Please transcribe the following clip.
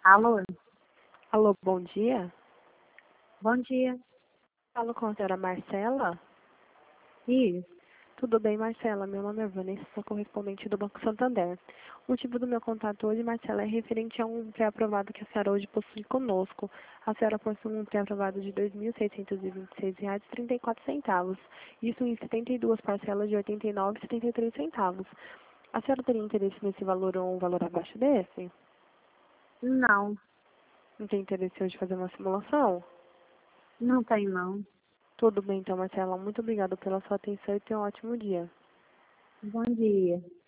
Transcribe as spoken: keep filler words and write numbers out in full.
Alô, Alô, bom dia. bom dia. Falo com a senhora Marcela. Isso. Tudo bem, Marcela? Meu nome é Vanessa, sou correspondente do Banco Santander. O motivo do meu contato hoje, Marcela, é referente a um pré-aprovado que a senhora hoje possui conosco. A senhora possui um pré-aprovado de dois mil seiscentos e vinte e seis reais e trinta e quatro centavos. Isso em setenta e duas parcelas de oitenta e nove reais e setenta e três centavos. A senhora teria interesse nesse valor ou um valor abaixo desse? Não, Não tem interesse hoje em fazer uma simulação? não tem não. Tudo bem, então, Marcela. Muito obrigada pela sua atenção e tenha um ótimo dia. Bom dia.